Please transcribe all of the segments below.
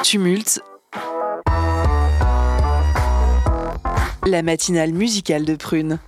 Tumulte, la matinale musicale de Prune.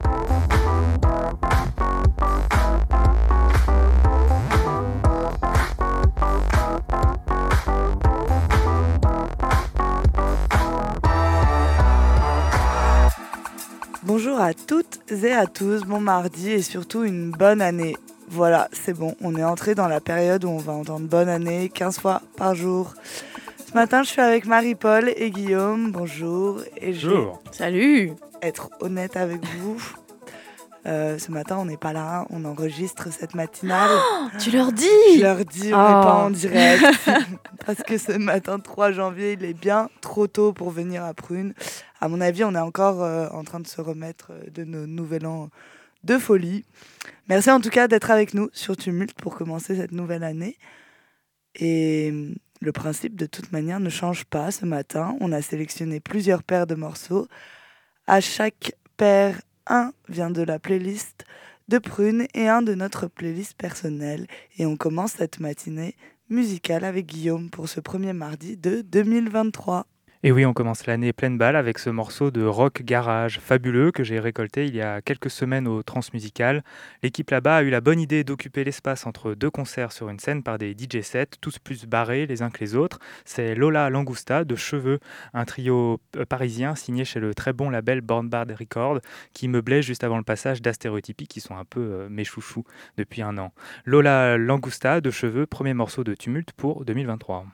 Bonjour à toutes et à tous, bon mardi et surtout une bonne année. Voilà, c'est bon, on est entré dans la période où on va entendre bonne année 15 fois par jour. Ce matin, je suis avec Marie-Paul et Guillaume, bonjour. Et Bonjour. Salut. Être honnête avec vous, ce matin, on n'est pas là, on enregistre cette matinale. Oh, tu leur dis? Je leur dis, on n'est pas en direct. Parce que ce matin, 3 janvier, il est bien trop tôt pour venir à Prune. À mon avis, on est encore en train de se remettre de nos nouvel an de folie. Merci en tout cas d'être avec nous sur Tumulte pour commencer cette nouvelle année. Et le principe, de toute manière, ne change pas ce matin. On a sélectionné plusieurs paires de morceaux. À chaque paire, un vient de la playlist de Prune et un de notre playlist personnelle. Et on commence cette matinée musicale avec Guillaume pour ce premier mardi de 2023. Et oui, on commence l'année pleine balle avec ce morceau de rock garage fabuleux que j'ai récolté il y a quelques semaines au Transmusical. L'équipe là-bas a eu la bonne idée d'occuper l'espace entre 2 concerts sur une scène par des DJ sets, tous plus barrés les uns que les autres. C'est Lola Langusta de Cheveux, un trio parisien signé chez le très bon label Born Bad Records qui meublait juste avant le passage d'Astéréotypie qui sont un peu mes chouchous depuis un an. Lola Langusta de Cheveux, premier morceau de Tumulte pour 2023.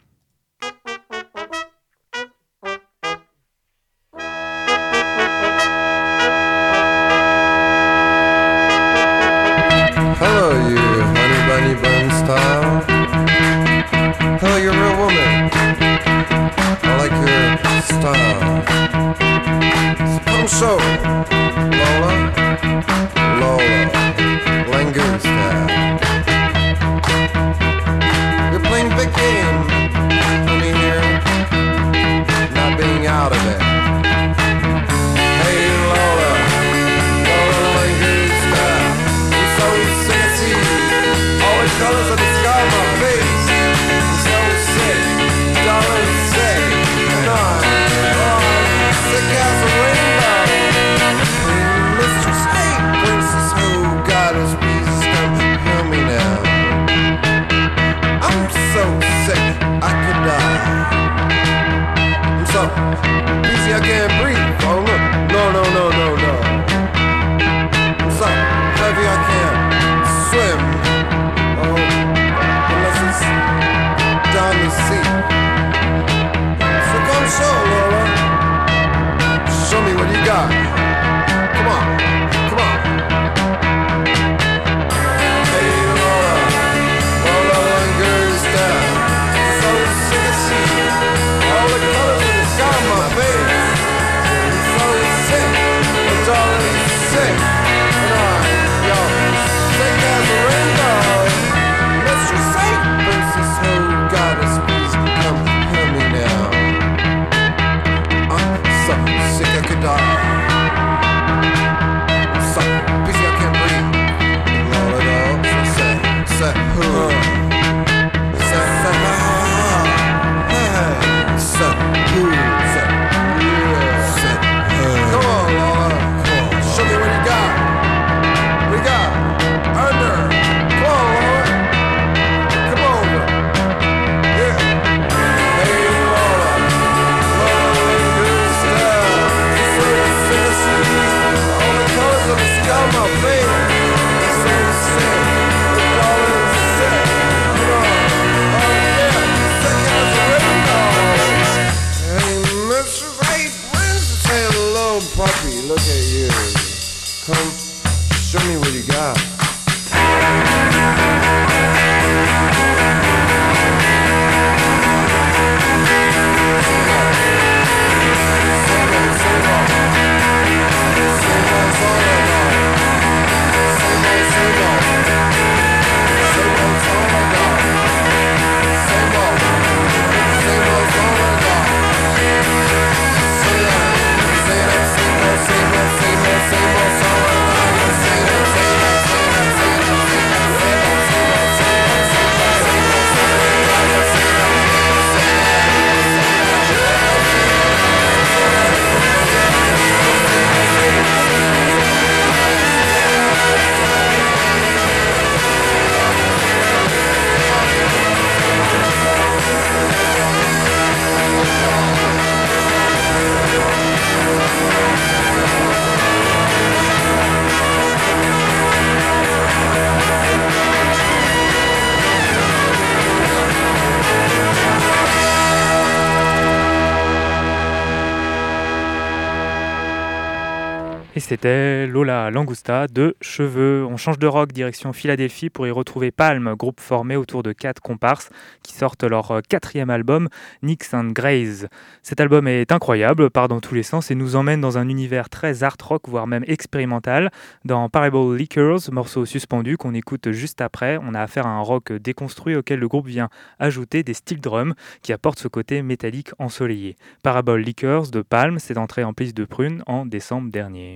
Hello, you honey bunny bun style. Hello, you're a real woman. I like your style. So come show, Lola, Lola, Langoon style. You're playing big game, honey here, not being out of it. Hey, Lola, Lola Langoon style. So sexy, all the colors of the sky on my face. So sick, darling sick, and I'm sick as a rainbow. Mistress, hey, princess, who got his pieces, come hear me now. I'm so sick, I could die. I'm so easy, I can't breathe. Oh no, no, no, no, no, no. I'm so heavy, I can't swim, oh, unless it's down the sea. So come show, Lola, show me what you got. Come on, come on. Hey, Lola, Lola Langusta, so sick of seeing all the colors of the sky on my face. Et c'était Lola Langusta de Cheveux. On change de rock direction Philadelphie pour y retrouver Palm, groupe formé autour de 4 comparses qui sortent leur 4e album, Nix and Grays. Cet album est incroyable, part dans tous les sens et nous emmène dans un univers très art rock, voire même expérimental. Dans Parable Liquors, morceau suspendu qu'on écoute juste après, on a affaire à un rock déconstruit auquel le groupe vient ajouter des steel drums qui apportent ce côté métallique ensoleillé. Parable Liquors de Palm, c'est entré en piste de Prune en décembre dernier.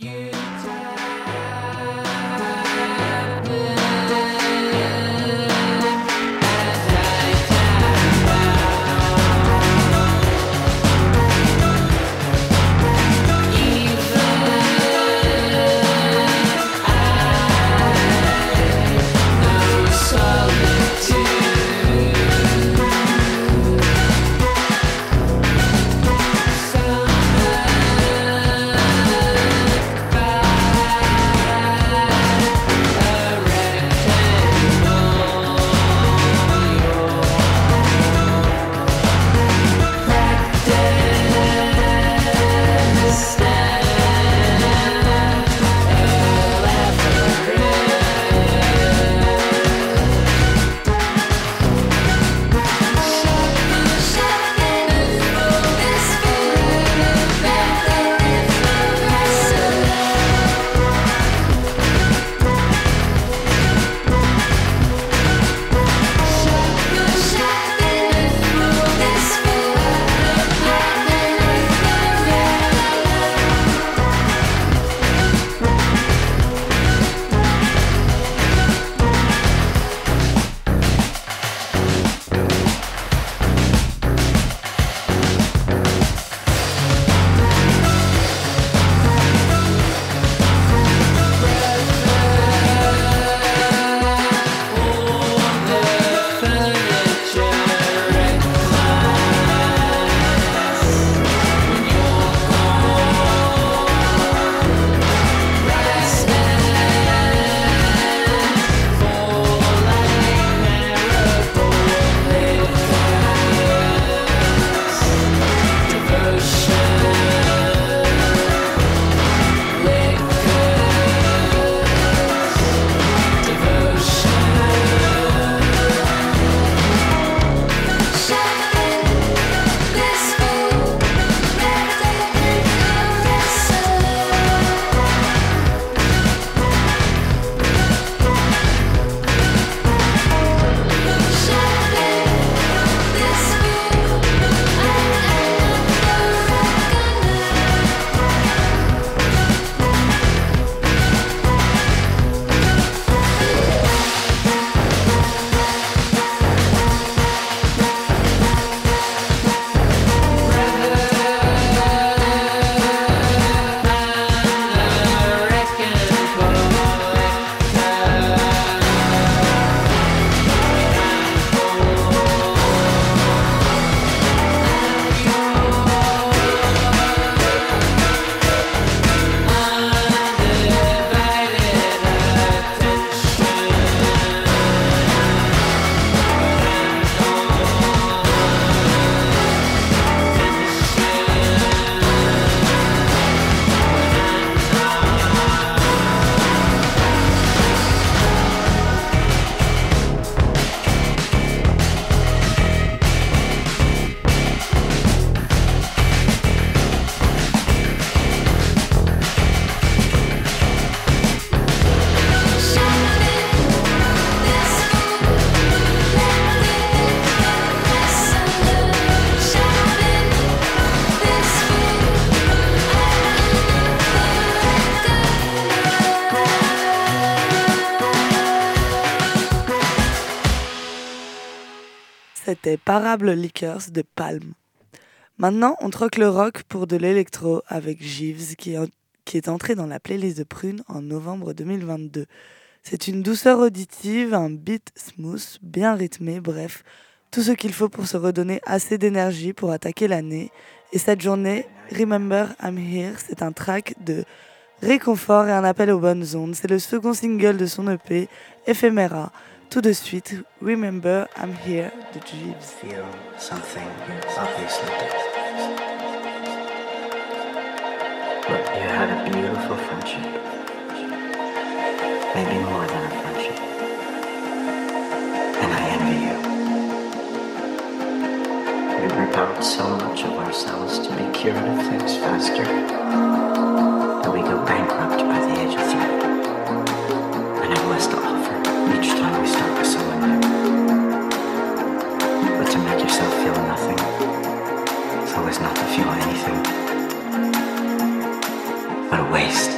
C'était Parable Liquors de Palm. Maintenant, on troque le rock pour de l'électro avec Jeeves qui est entré dans la playlist de Prune en novembre 2022. C'est une douceur auditive, un beat smooth, bien rythmé, bref, tout ce qu'il faut pour se redonner assez d'énergie pour attaquer l'année. Et cette journée, Remember I'm Here, c'est un track de réconfort et un appel aux bonnes ondes. C'est le second single de son EP, Ephemera. Tout de suite, Remember I'm Here de Jeeves. Feel something obviously different. Look, you had a beautiful friendship. Maybe more than a friendship. And I envy you. We rip out so much of ourselves to be cured of things faster that we go bankrupt by the age of 3. And have less to offer each time we start with someone new. But to make yourself feel nothing is always not to feel anything but a waste.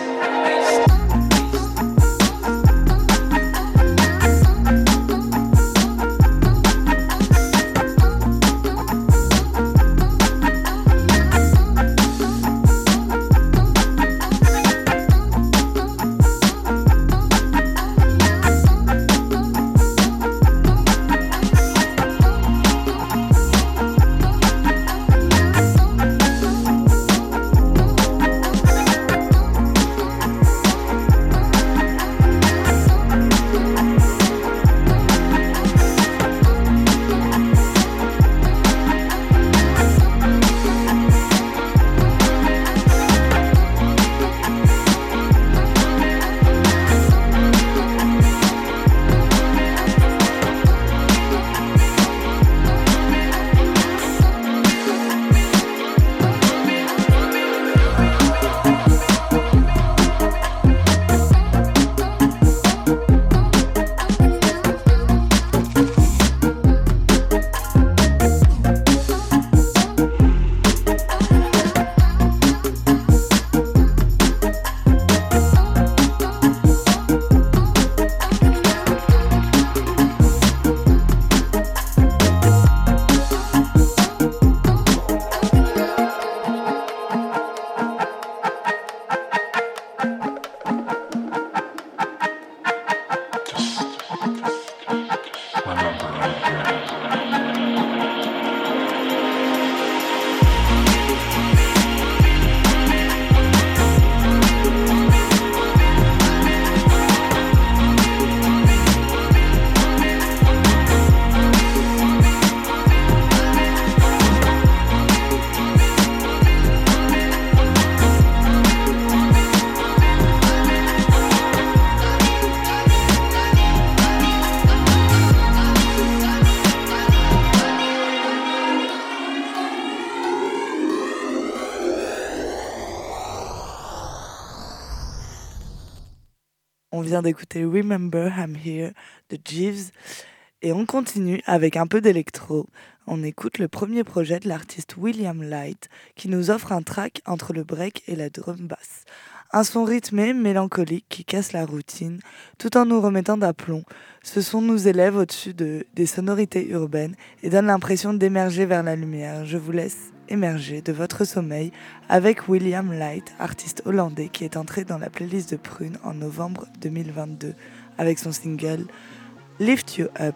On vient d'écouter Remember I'm Here de Jeeves et on continue avec un peu d'électro. On écoute le premier projet de l'artiste William Light qui nous offre un track entre le break et la drum bass. Un son rythmé, mélancolique qui casse la routine tout en nous remettant d'aplomb. Ce son nous élève au-dessus des sonorités urbaines et donne l'impression d'émerger vers la lumière. Je vous laisse émerger de votre sommeil avec William Light, artiste hollandais qui est entré dans la playlist de Prune en novembre 2022 avec son single Lift You Up.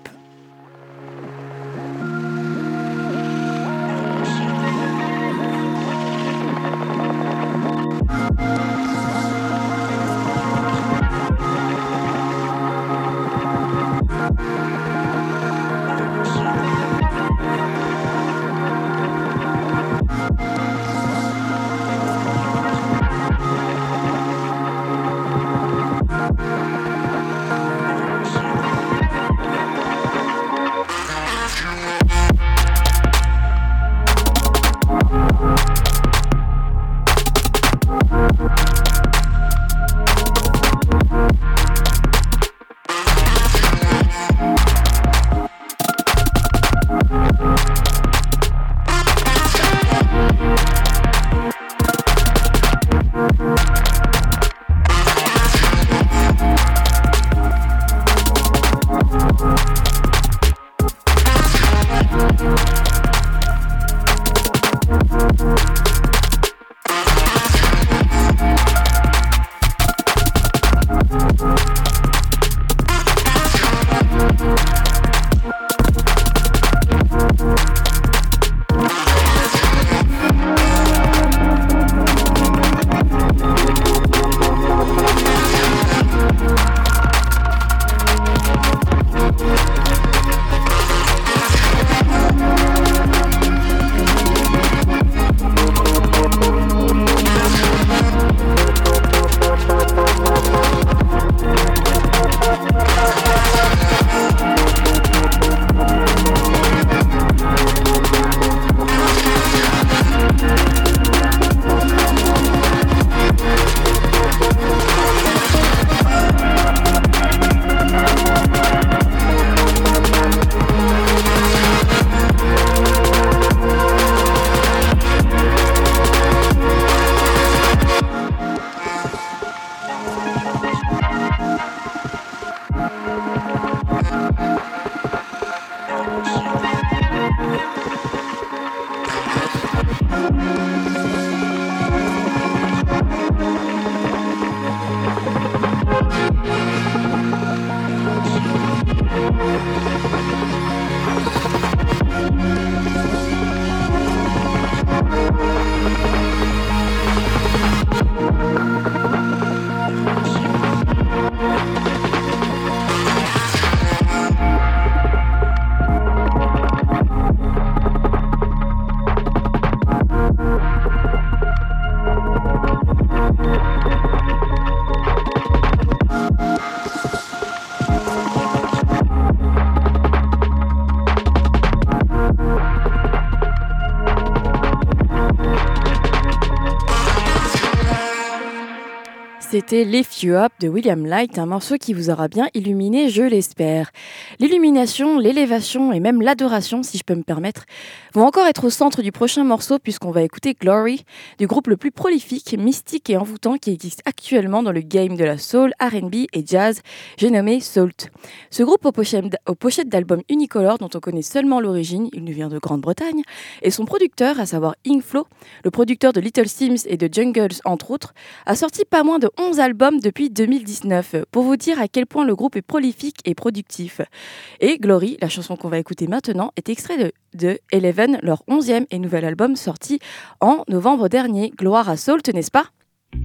C'était Lift You Up de William Light, un morceau qui vous aura bien illuminé, je l'espère. L'illumination, l'élévation et même l'adoration, si je peux me permettre, vont encore être au centre du prochain morceau puisqu'on va écouter Glory, du groupe le plus prolifique, mystique et envoûtant qui existe actuellement dans le game de la soul, R&B et jazz, j'ai nommé Salt. Ce groupe aux pochettes d'albums unicolores dont on connaît seulement l'origine, il nous vient de Grande-Bretagne, et son producteur, à savoir Inkflow, le producteur de Little Sims et de Jungles entre autres, a sorti pas moins de 11 albums depuis 2019, pour vous dire à quel point le groupe est prolifique et productif. Et Glory, la chanson qu'on va écouter maintenant, est extrait de Eleven, leur 11e et nouvel album sorti en novembre dernier. Gloire à Salt, n'est-ce pas ?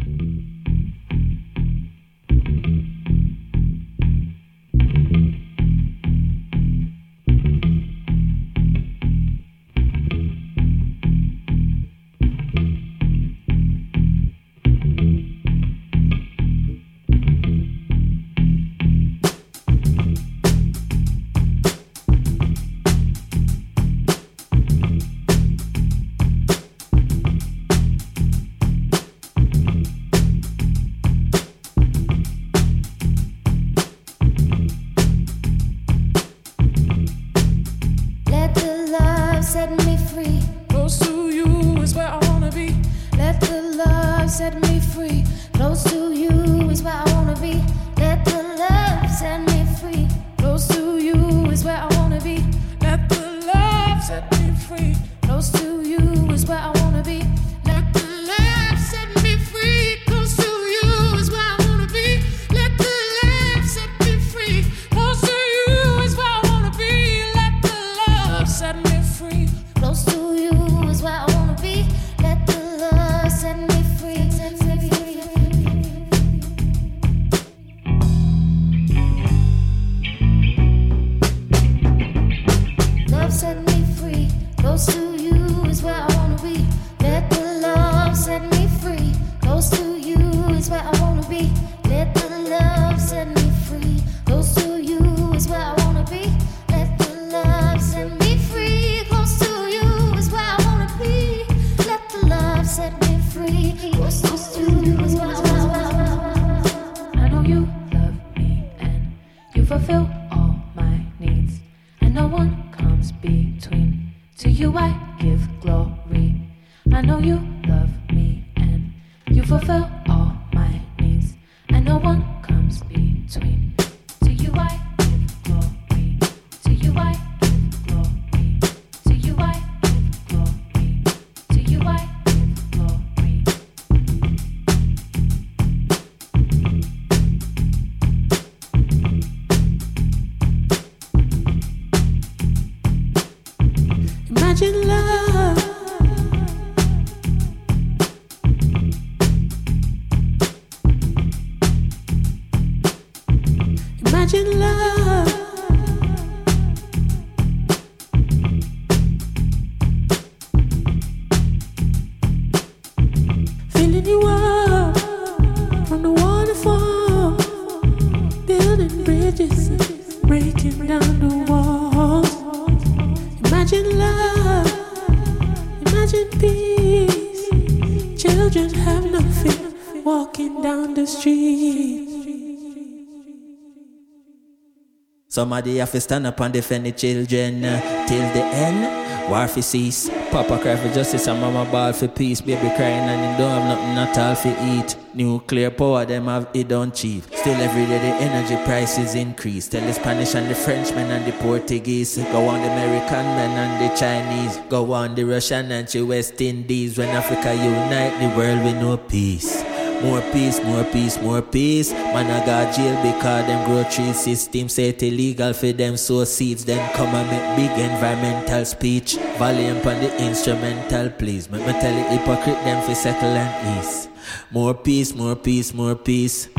Somebody have to stand up and defend the children till the end. War for cease. Papa cry for justice and mama ball for peace. Baby crying and him don't have nothing at all for eat. Nuclear power them have it don't cheap. Still every day the energy prices increase. Tell the Spanish and the Frenchmen and the Portuguese. Go on the American men and the Chinese. Go on the Russian and the West Indies. When Africa unite, the world will know peace. More peace, more peace, more peace. Man I got jail because them grow tree system say it illegal for them sow seeds. Then come and make big environmental speech. Volume on the instrumental please. Make me tell the hypocrite them for settle and ease. More peace, more peace, more peace.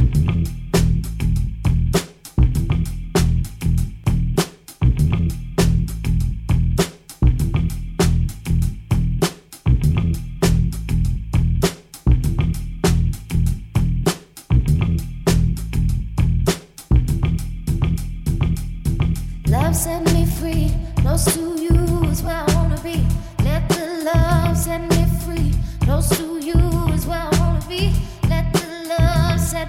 Love set me free, close to you is where I wanna be. Let the love set me free, close to you is where I wanna be. Let the love set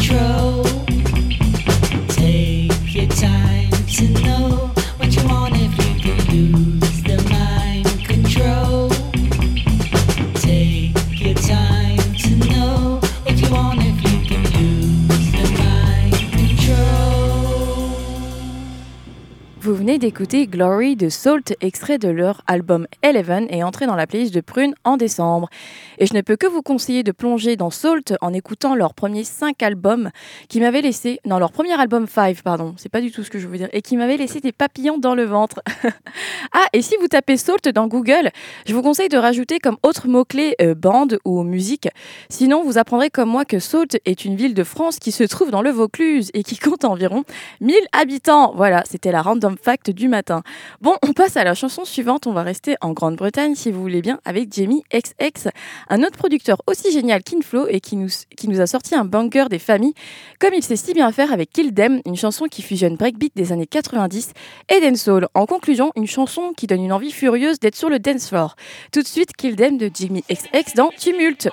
control. Take your time to know what you want if you can lose the mind control. Take your time to know if you want if you can lose the mind control. Vous venez d'écouter Glory de Salt, extrait de leur album Eleven et entré dans la playlist de Prune en décembre. Et je ne peux que vous conseiller de plonger dans Salt en écoutant leur premier 5 albums qui m'avaient laissé... Non, leur premier album 5, pardon, c'est pas du tout ce que je veux dire. Et qui m'avait laissé des papillons dans le ventre. Ah, et si vous tapez Salt dans Google, je vous conseille de rajouter comme autre mot-clé bande ou musique. Sinon, vous apprendrez comme moi que Salt est une ville de France qui se trouve dans le Vaucluse et qui compte environ 1000 habitants. Voilà, c'était la random fact du matin. Bon, on passe à la chanson suivante. On va rester en Grande-Bretagne, si vous voulez bien, avec Jamie XX, un autre producteur aussi génial qu'Inflow et qui nous a sorti un banger des familles, comme il sait si bien faire avec Kill Them, une chanson qui fusionne breakbeat des années 90 et dancehall. En conclusion, une chanson qui donne une envie furieuse d'être sur le dance floor. Tout de suite, Kill Them de Jamie XX dans Tumulte.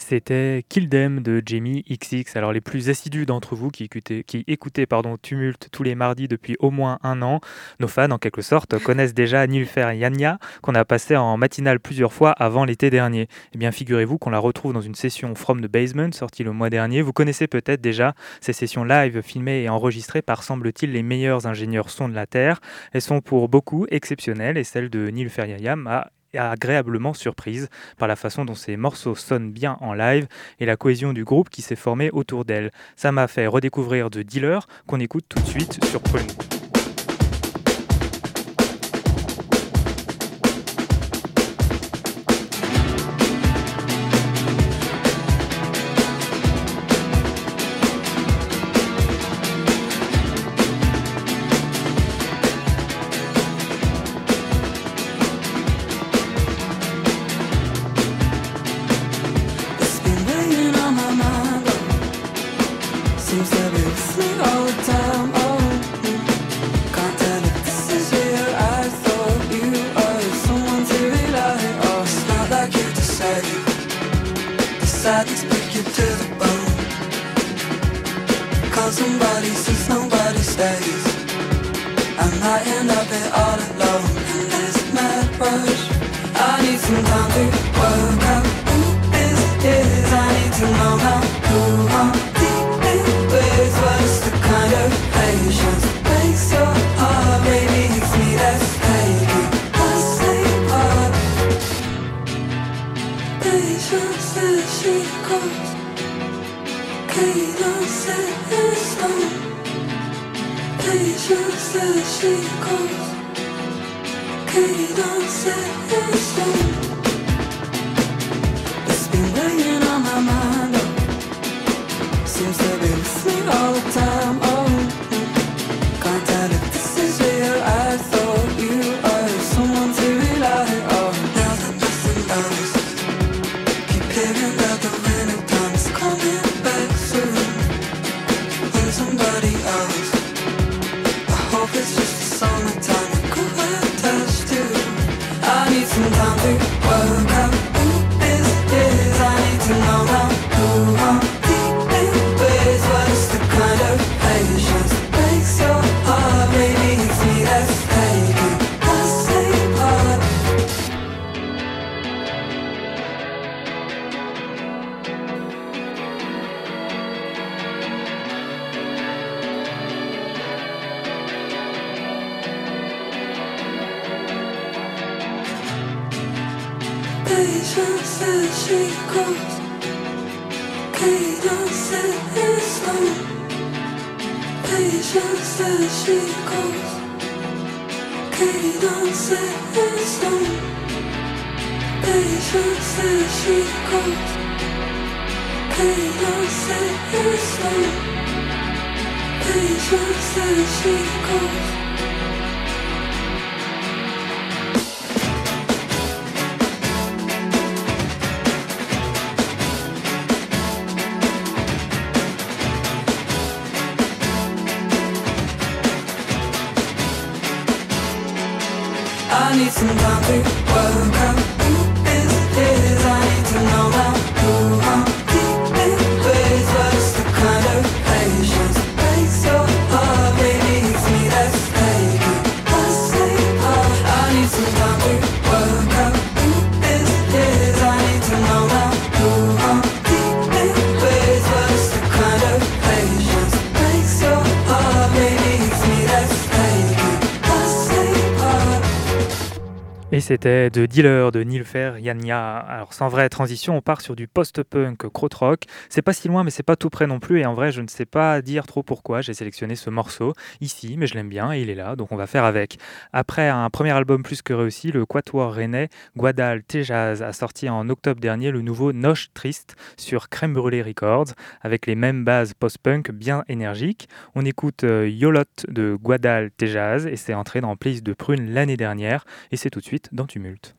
C'était Kill Them de Jamie XX. Alors les plus assidus d'entre vous qui écoutaient Tumulte tous les mardis depuis au moins un an, nos fans en quelque sorte connaissent déjà Nilüfer Yanya qu'on a passé en matinale plusieurs fois avant l'été dernier. Eh bien figurez-vous qu'on la retrouve dans une session From the Basement sortie le mois dernier. Vous connaissez peut-être déjà ces sessions live filmées et enregistrées par semble-t-il les meilleurs ingénieurs son de la Terre. Elles sont pour beaucoup exceptionnelles et celle de Nilüfer Yanya m'a agréablement surprise par la façon dont ces morceaux sonnent bien en live et la cohésion du groupe qui s'est formé autour d'elle. Ça m'a fait redécouvrir The Dealer qu'on écoute tout de suite sur Prune. Et c'était The Dealer de Nilüfer Yanya. Alors sans vraie transition, on part sur du post-punk krautrock. C'est pas si loin, mais c'est pas tout près non plus. Et en vrai, je ne sais pas dire trop pourquoi j'ai sélectionné ce morceau ici, mais je l'aime bien et il est là, donc on va faire avec. Après un premier album plus que réussi, le quatuor rennais Guadal Tejaz a sorti en octobre dernier le nouveau Noche Triste sur Crème Brûlée Records, avec les mêmes bases post-punk bien énergiques. On écoute Yolot de Guadal Tejaz et c'est entré dans Playlist de Prune l'année dernière et c'est tout de suite dans Tumulte.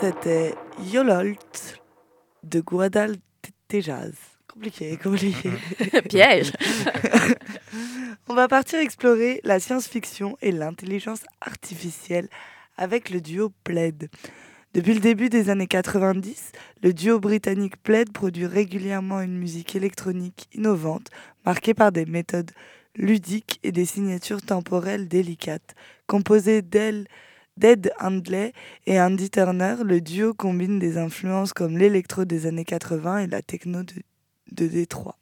C'était Yololt de Guadaltejaz. Compliqué. Piège. On va partir explorer la science-fiction et l'intelligence artificielle avec le duo Plaid. Depuis le début des années 90, le duo britannique Plaid produit régulièrement une musique électronique innovante, marquée par des méthodes ludiques et des signatures temporelles délicates. Composé d'Ed Handley et Andy Turner, le duo combine des influences comme l'électro des années 80 et la techno de Détroit.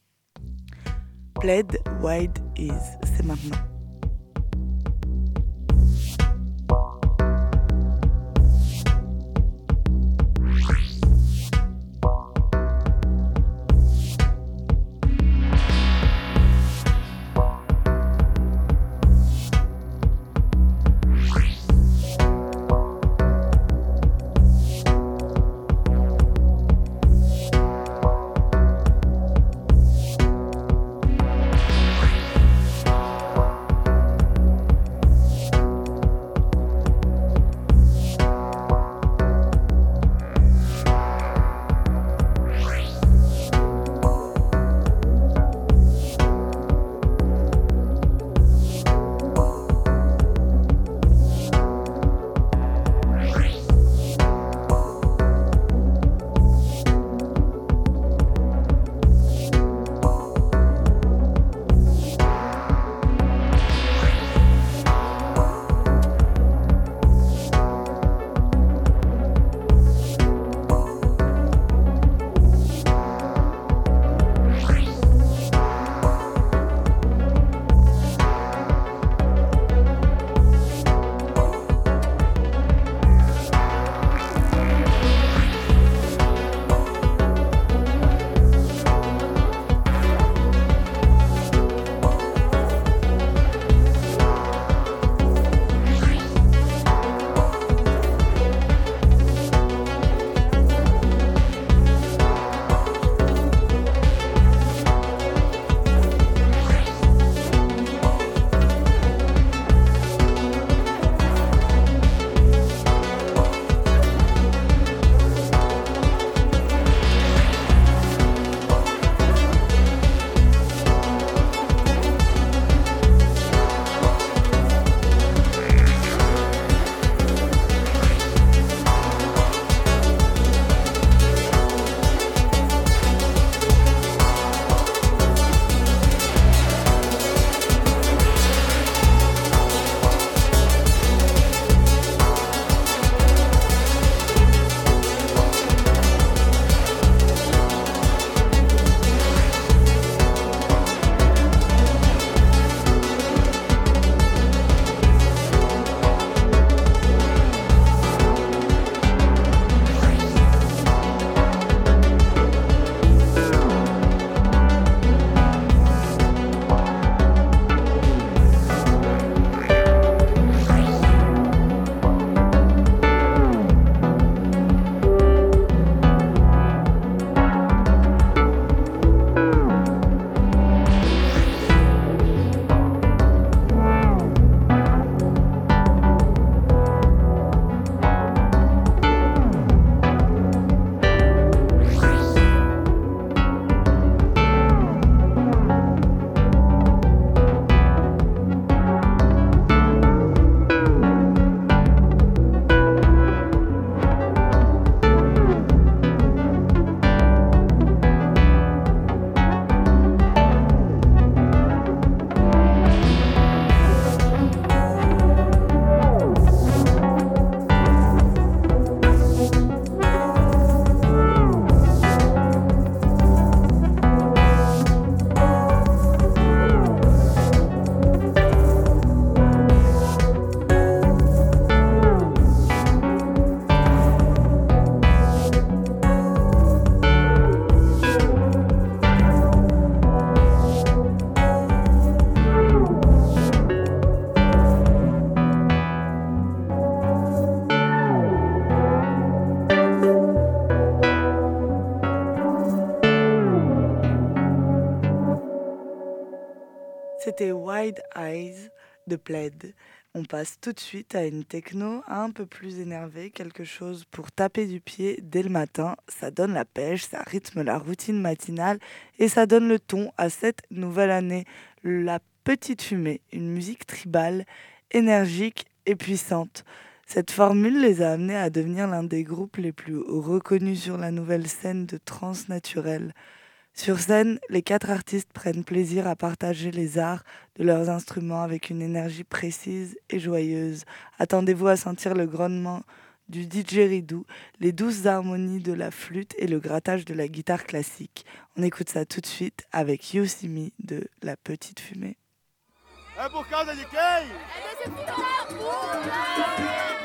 Plaid Wide Is, c'est maintenant. C'était Wide Eyes de Plaid On passe tout de suite à une techno un peu plus énervée, quelque chose pour taper du pied dès le matin. Ça donne la pêche, ça rythme la routine matinale et ça donne le ton à cette nouvelle année. La Petite Fumée, une musique tribale, énergique et puissante. Cette formule les a amenés à devenir l'un des groupes les plus reconnus sur la nouvelle scène de trance naturelle. Sur scène, les 4 artistes prennent plaisir à partager les arts de leurs instruments avec une énergie précise et joyeuse. Attendez-vous à sentir le grognement du didgeridoo, les douces harmonies de la flûte et le grattage de la guitare classique. On écoute ça tout de suite avec You See Me de La Petite Fumée. É por causa de quem? É desse filho da puta!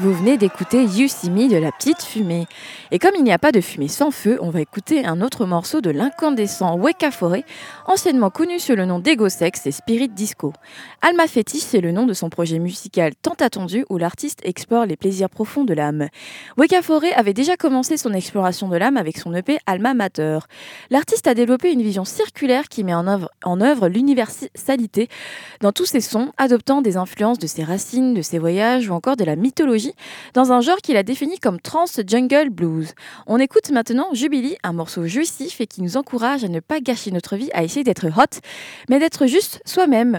Vous venez d'écouter You See Me de La Petite Fumée. Et comme il n'y a pas de fumée sans feu, on va écouter un autre morceau de l'incandescent Weka Foré, anciennement connu sous le nom d'Ego Sex et Spirit Disco. Alma Fétiche, c'est le nom de son projet musical tant attendu où l'artiste explore les plaisirs profonds de l'âme. Weka Foré avait déjà commencé son exploration de l'âme avec son EP Alma Mater. L'artiste a développé une vision circulaire qui met en œuvre l'universalité dans tous ses sons, adoptant des influences de ses racines, de ses voyages ou encore de la mythologie, dans un genre qu'il a défini comme trance jungle blues. On écoute maintenant Jubilee, un morceau jouissif et qui nous encourage à ne pas gâcher notre vie à essayer d'être hot, mais d'être juste soi-même.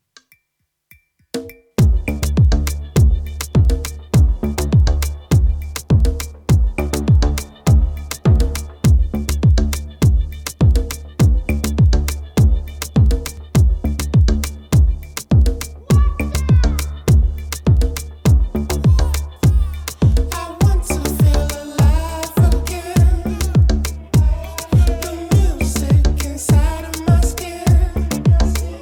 Inside of my skin,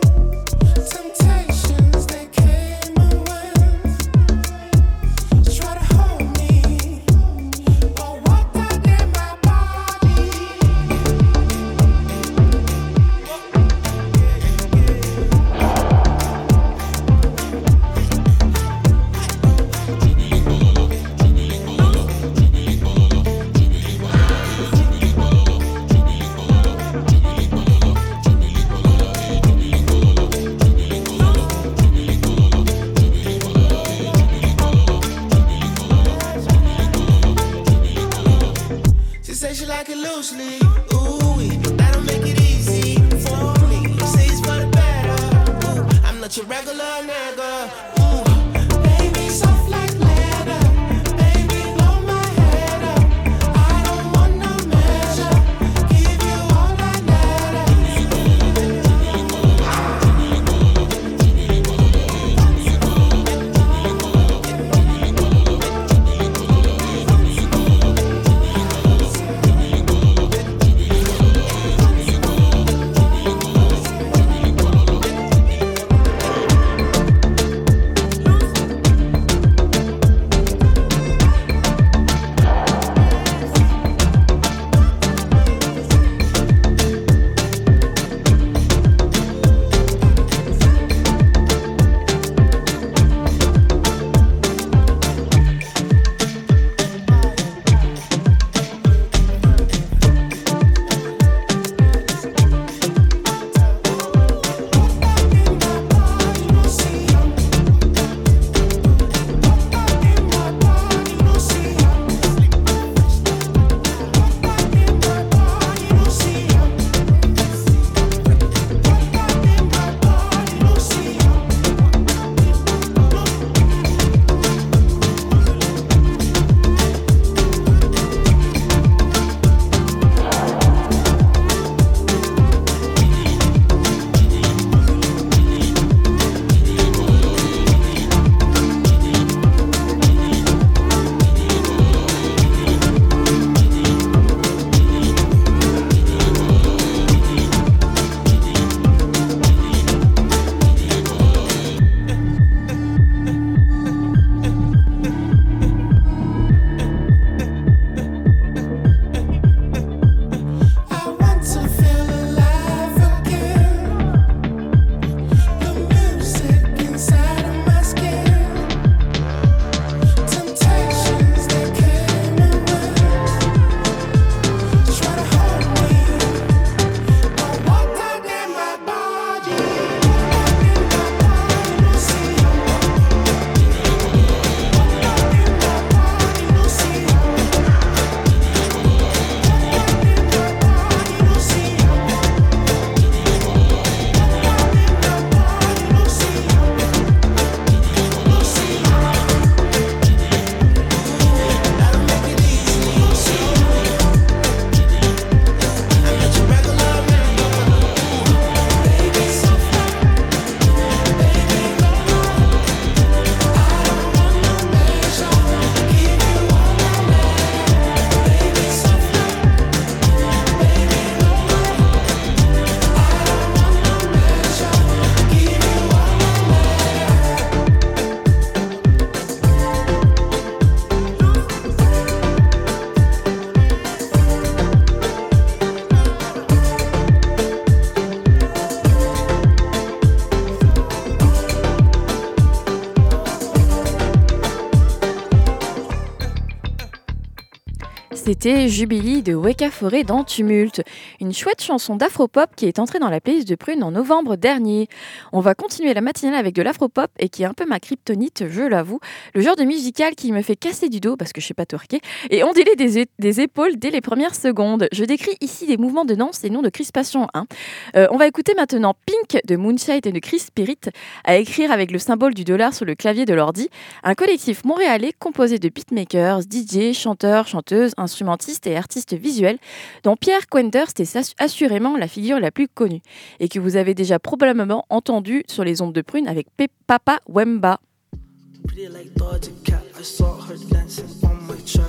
C'était Jubilee de Weka Forêt dans Tumulte, une chouette chanson d'afropop qui est entrée dans la playlist de Prune en novembre dernier. On va continuer la matinale avec de l'afropop et qui est un peu ma kryptonite, je l'avoue, le genre de musical qui me fait casser du dos parce que je sais pas twerker et onduler des épaules dès les premières secondes. Je décris ici des mouvements de danse et non de crispation. On va écouter maintenant Pink de Moonshine et de Chris Spirit à écrire avec le symbole du dollar sur le clavier de l'ordi, un collectif montréalais composé de beatmakers, DJ, chanteurs, chanteuses, instrumentistes et artistes visuels, dont Pierre Quenders est assurément la figure la plus connue, et que vous avez déjà probablement entendu sur les ondes de Prune avec Papa Wemba. Pretty like Doja Cat, I saw her dancing on my track.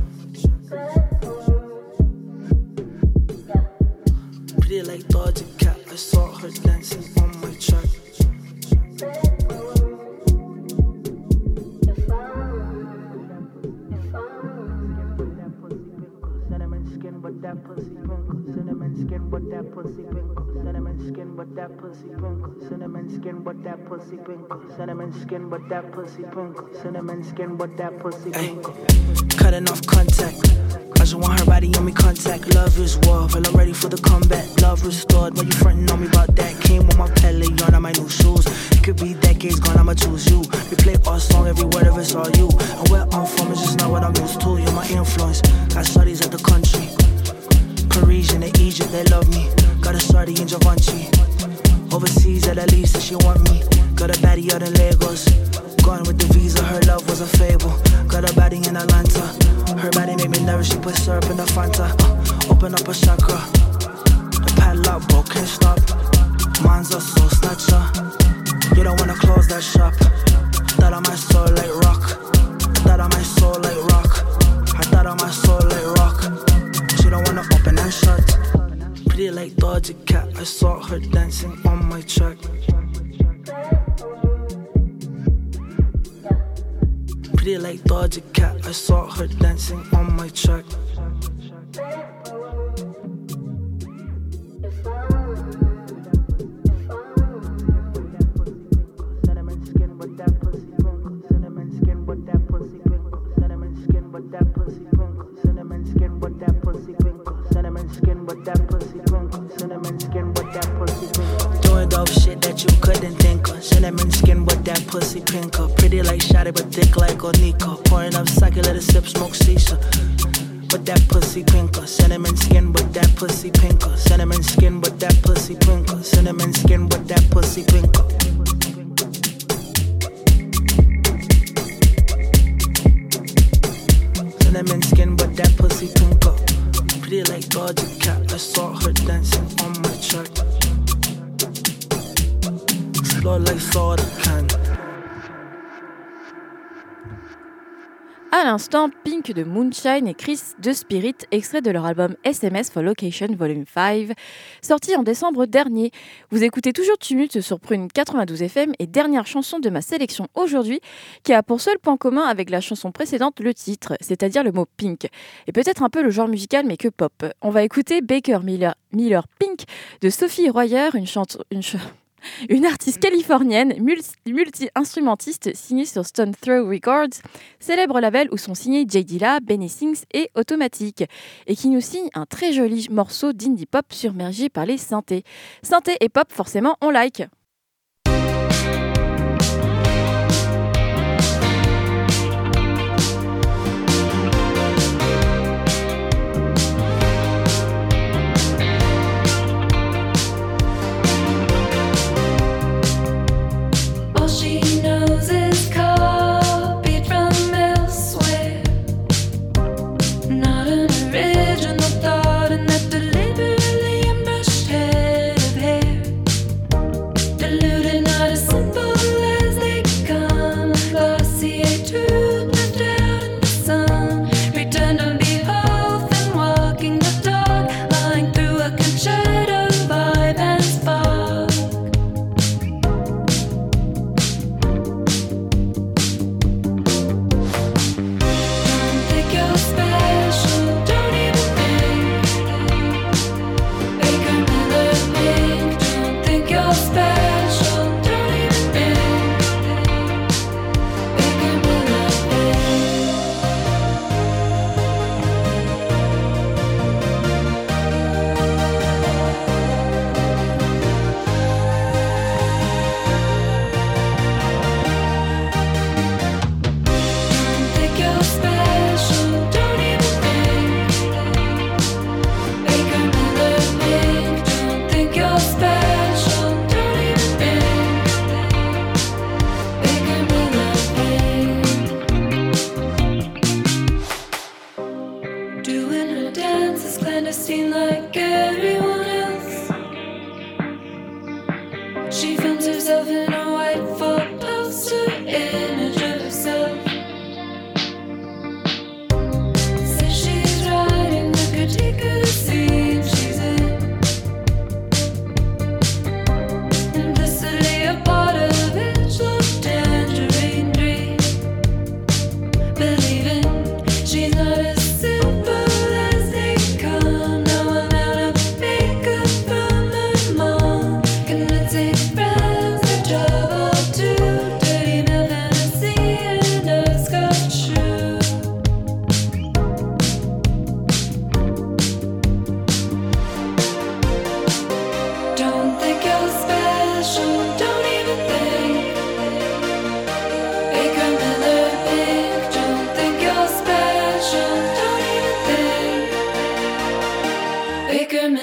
Pretty like Doja Cat, I saw her dancing on my track. But that pussy crinkle, cinnamon skin, but that pussy crinkle, cinnamon skin, but that pussy crinkle, cinnamon skin, but that pussy crinkle, cinnamon skin, but that pussy crinkle, cinnamon skin, but that pussy crinkle. Cutting off contact. I just want her body on me contact. Love is war, well I'm ready for the comeback. Love restored, when you frontin' on me about that. Came with my Pele on my new shoes. It could be decades gone, I'ma choose you. We play our song, every word of it's all you. And where I'm from is just not what I'm used to. You're my influence, got studies at the country. Parisian and Egypt, they love me. Got a shawty in Givenchy. Overseas at least, that she want me. Got a baddie out in Lagos. Gone with the visa, her love was a fable. Got a baddie in Atlanta. Her body made me nervous, she put syrup in the Fanta. Open up a chakra. The padlock broke, can't stop. Mine's a soul snatcher. You don't wanna close that shop. Thought on my soul like rock. Thought on my soul like rock. I thought on my soul like rock. She don't wanna open and shut. Pretty like Doja Cat, I saw her dancing on my track. Pretty like Doja Cat, I saw her dancing on my track. Cinnamon skin, but that pussy crinkle. Cinnamon skin, but that pussy crinkle. Cinnamon skin, but that pussy crinkle. Cinnamon skin, but that pussy crinkle. Cinnamon skin, but that pussy crinkle. Cinnamon skin, but that pussy crinkle. Doing dope shit that you couldn't think of. Cinnamon skin, but that pussy pink up. Pretty like Shotty, but thick like Onika. Pouring up sake, let it sip, smoke shisha. But that pussy pink up. Cinnamon skin, but that pussy pink up. Cinnamon skin, but that pussy pink up. Cinnamon skin, but that pussy pink up. Cinnamon skin, but that pussy pink up. Pretty like Doja Cat, I saw her dancing on my track. Slow like soda can. À l'instant, Pink de Moonshine et Chris de Spirit, extrait de leur album SMS for Location Volume 5, sorti en décembre dernier. Vous écoutez toujours Tumulte sur Prune 92 FM et dernière chanson de ma sélection aujourd'hui, qui a pour seul point commun avec la chanson précédente le titre, c'est-à-dire le mot Pink, et peut-être un peu le genre musical mais que pop. On va écouter Baker Miller Pink de Sophie Royer, une artiste californienne multi-instrumentiste signée sur Stone Throw Records, célèbre label où sont signés J. Dilla, Benny Sings et Automatic, et qui nous signe un très joli morceau d'indie pop submergé par les synthés. Synthé et pop, forcément, on like.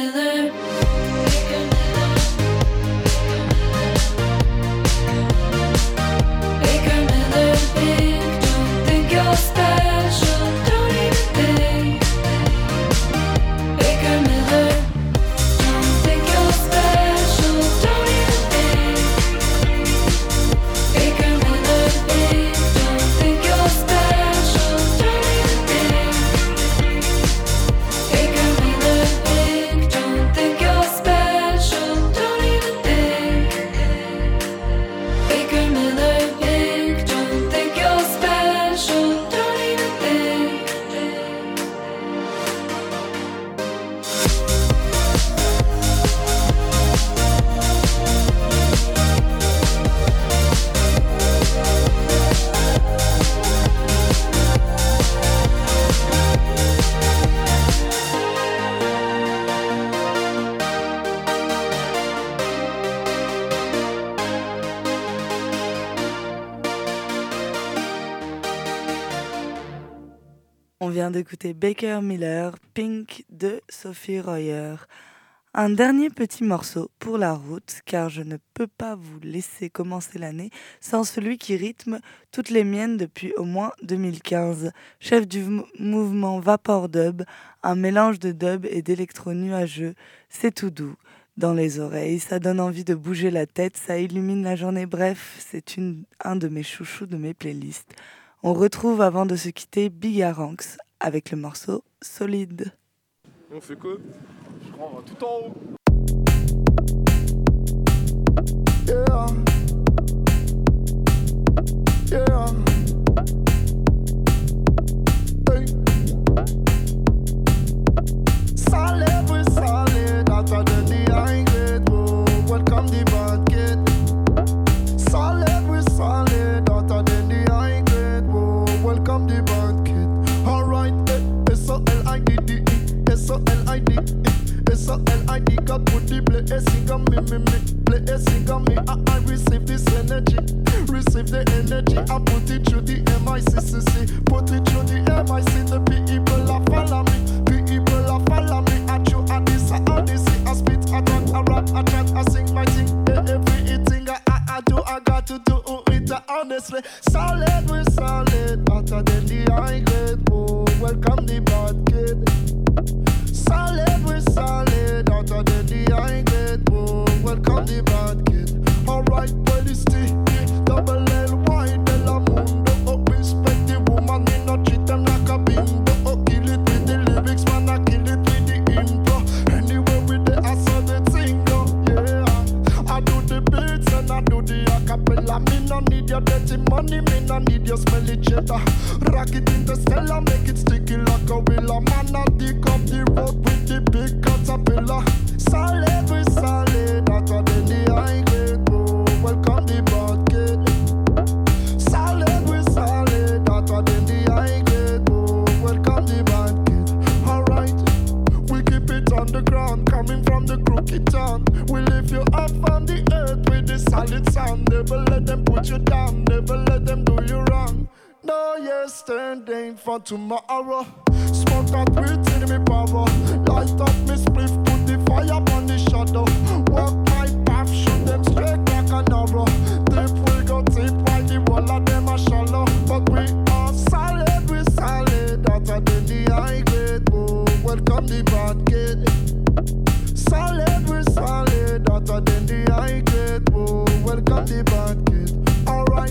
Miller. Baker Miller, big, don't think you're special, don't even think. Baker Miller, don't think you're special, don't even think. Baker Miller, big, don't think you're special, don't even think. Baker Miller, big, don't think you're special, don't even think. Baker Miller, big, don't think you're special, don't even think. On vient d'écouter Baker Miller, Pink de Sophie Royer. Un dernier petit morceau pour la route, car je ne peux pas vous laisser commencer l'année sans celui qui rythme toutes les miennes depuis au moins 2015. Chef du mouvement Vapor Dub, un mélange de dub et d'électro nuageux, c'est tout doux. Dans les oreilles, ça donne envie de bouger la tête, ça illumine la journée, bref, c'est un de mes chouchous de mes playlists. On retrouve avant de se quitter Bigaranx avec le morceau Solide. On fait quoi? Je prends tout en haut. Yeah. Yeah. Hey. Solid, we solid. Hotter than the high grade. Whoa, welcome the bad kid. Solid, we solid. Hotter than the high grade. Whoa, welcome the bad kid. Alright, S-O-L-I-D-D-E. S-O-L-I-D-E. S-O-L-I-D. God put the blessing on me. Blessing on me. I receive this energy. Receive the energy. I put it through the M-I-C-C-C. Put it through the M-I-C. The people are follow me. People are follow me. I chew, I this, I odyssey. I spit, I talk, I rap, I chat, I sing my thing. Everything I do, I got to do it honestly. Solid, we solid. Hotter than the high grade. Whoa, welcome the bad kid. Solid, we solid. Hotter than the high grade. Whoa, welcome the bad kid. Alright, well it's double L-Y, de la mundo. Oh, respect the woman, me not treat them like a bimbo. Oh, kill it with the lyrics, man, I kill it with the intro. Anywhere with the I saw the thing go, yeah. I do the beats and I do the acapella. Me no need your dirty money, me no need your smelly cheddar. Rock it interstellar, make it sticky like a willow. Man, I dig up the road with the big caterpillar. Solid, we solid, hotter than the high grade. Bro, welcome the bad kid. Solid, we solid, hotter than the high grade. Bro, welcome the bad kid. Alright, we keep it on the ground, coming from the crooked town. We lift you up on the earth with the solid sound. Never let them put you down, never let them do you wrong. No yesterday for tomorrow. Smoke that weed in me power. Light up me spliff, put the fire on the shadow. Walk my path, shoot them straight like an arrow. Deep we go deep while the wall of them are shallow. But we are solid, we solid. Hotter than the high grade. Whoa, welcome the bad kid. Solid, we solid. Hotter than the high grade. Whoa, welcome the bad kid. Alright.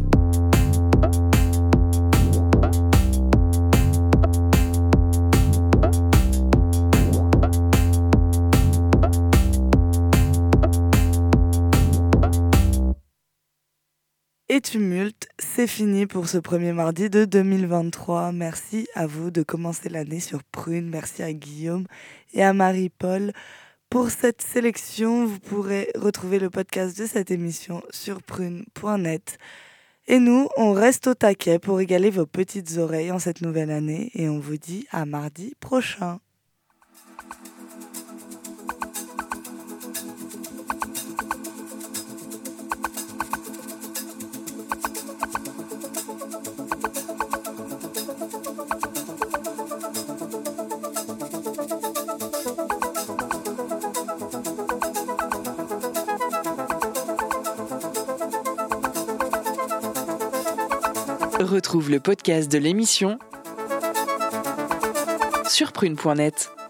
Et Tumulte, c'est fini pour ce premier mardi de 2023. Merci à vous de commencer l'année sur Prune. Merci à Guillaume et à Marie-Paul pour cette sélection. Vous pourrez retrouver le podcast de cette émission sur prune.net. Et nous, on reste au taquet pour régaler vos petites oreilles en cette nouvelle année. Et on vous dit à mardi prochain. Retrouve le podcast de l'émission sur prune.net.